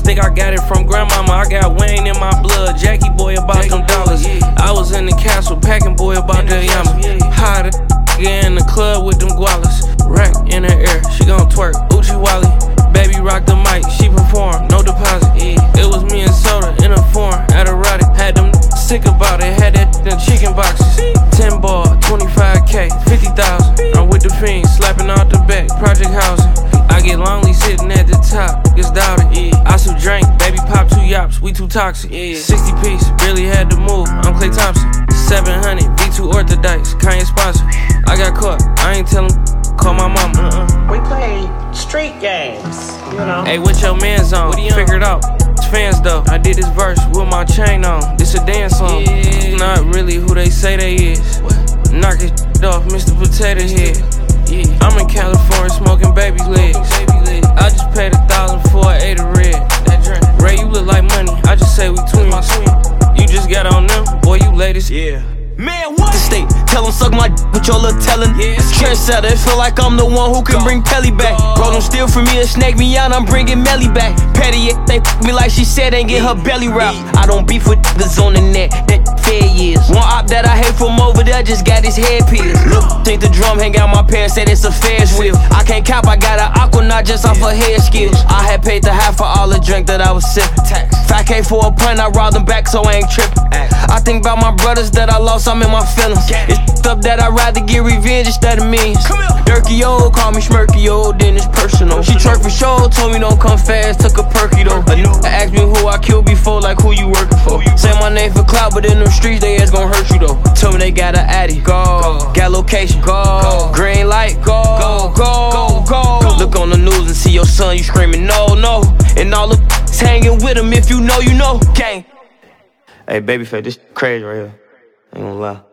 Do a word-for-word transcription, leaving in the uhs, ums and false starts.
think I got it from grandmama. I got Wayne in my blood. Jackie boy about them dollars. I was in the castle packing boy about the yama. Hot yeah, in the club with them gualas. Rack in her ear, she gon' twerk. Uchi Wally. Baby rock the mic, she perform, no deposit. It was me and Soda in a foreign, at erotic. Had them sick about it, had that in chicken boxes. ten ball, twenty-five K, fifty thousand. I'm with the fiends, slapping out the back, project housing. I get lonely sitting at the top, it's doubted. I some drink, baby pop two yops, we too toxic. sixty piece, really had to move, I'm Klay Thompson. seven hundred, V two Orthodox, Kanye sponsor. I got caught, I ain't tellin', call my mama. Uh-uh. We play street games, you know. Hey, what your man's on? Figure it out. It's fans though. I did this verse with my chain on. This a dance song. Yeah. Not really who they say they is. What? Knock it off, Mister Potato Head. Yeah. I'm in California smoking baby legs. Baby I just paid a thousand for an eight of red. That drink. Ray, you look like money. I just say we twins. You just got on them, boy. You latest. Yeah. Man, what? The state, tell him suck my d with your little tellin'. Yeah. Trendsetter, it feel like I'm the one who can Go. bring Pelly back. Go. Bro, don't steal from me and snake me out, I'm bringing Melly back. Petty, they f me like she said, ain't get her belly wrapped. I don't beef with niggas on the net, that fair years. One op that I hate from over there just got his head pierced. Look, think the drum hang out my pants, said it's a Ferris wheel. I can't cap, I got an aquanaut just off her head skills. I had paid the half for all the drink that I was sippin'. five K for a pint, I robbed them back so I ain't trippin'. I think about my brothers that I lost, I'm in my feelings. It's up that I'd rather get revenge instead of means. Dirky old, call me Schmirky old, then it's personal. She twerk for show, told me don't come fast, took a perky though. I asked me who I killed before, like who you working for. Say my name for clout, but in them streets they ass gon' hurt you though. Told me they got an addy, go. Got location, go. Green light, go, go, go. Look on the news and see your son, you screaming no, no. And all the hanging with him, if you know, you know. Gang. Hey, Babyface, this crazy right here. Ain't gonna lie.